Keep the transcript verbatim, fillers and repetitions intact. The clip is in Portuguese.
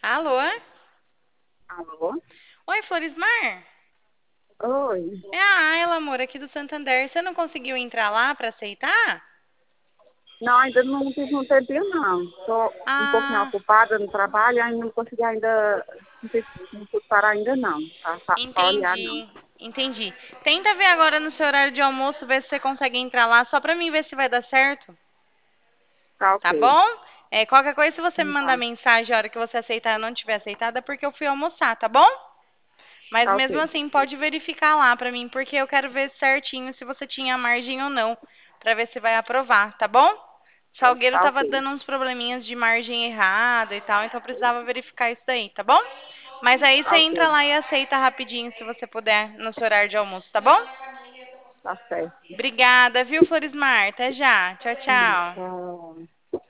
Alô? Alô? Oi, Florismar? Oi. É a Ayla, amor, aqui do Santander. Você não conseguiu entrar lá para aceitar? Não, ainda não tive um tempinho, não. Estou um pouquinho Ah, ocupada no trabalho, ainda não consegui ainda, não tive- não pude parar ainda não, para olhar não. entendi. Entendi. Tenta ver agora no seu horário de almoço, ver se você consegue entrar lá, só pra mim ver se vai dar certo. Tá Tá ok. bom? É, qualquer coisa, se você me Então mandar tá, mensagem a hora que você aceitar e eu não tiver aceitado, é porque eu fui almoçar, tá bom? Mas tá mesmo ok. assim, pode verificar lá pra mim, porque eu quero ver certinho se você tinha margem ou não, pra ver se vai aprovar, tá bom? Salgueiro Tá tava ok. dando uns probleminhas de margem errada e tal, então eu precisava verificar isso daí, tá bom? Mas aí você Tá entra ok. lá e aceita rapidinho, se você puder, no seu horário de almoço, tá bom? Tá certo. Obrigada, viu, Florismar? Até já. Tchau, Hum, tchau. Tchau.